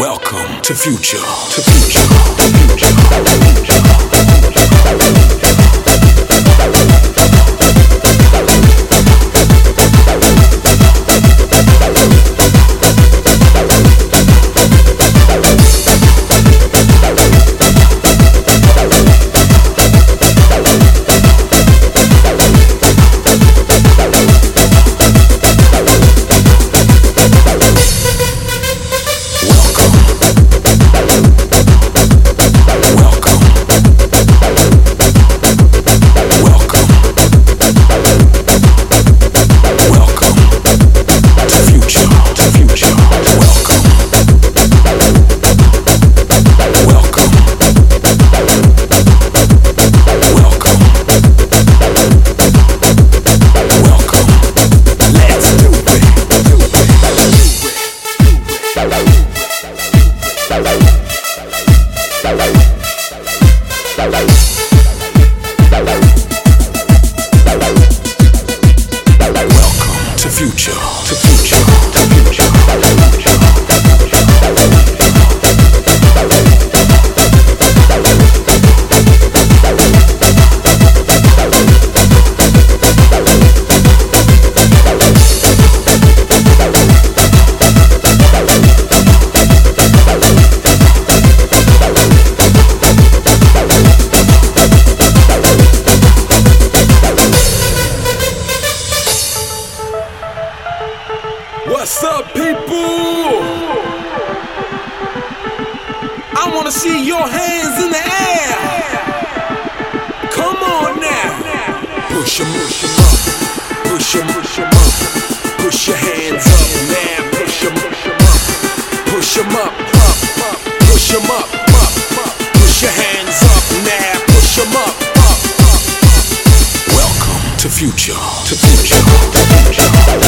Welcome to future, to future, to future, to future. What's up, people? I wanna see your hands in the air. Come on now. Push 'em up, push 'em up. Push your hands up now. Push 'em up, push 'em up, push 'em up. Push your hands up now. Push 'em up. Welcome to future, to future, to future.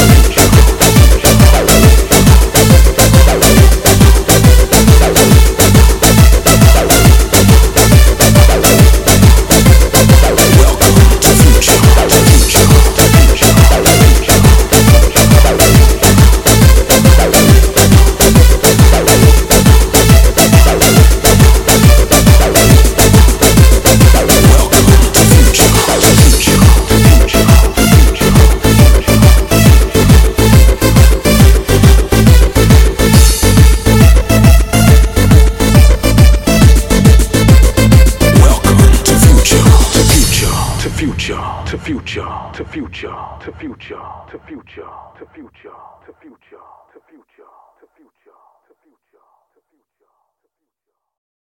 To future, to future, to future, to future, to future, to future.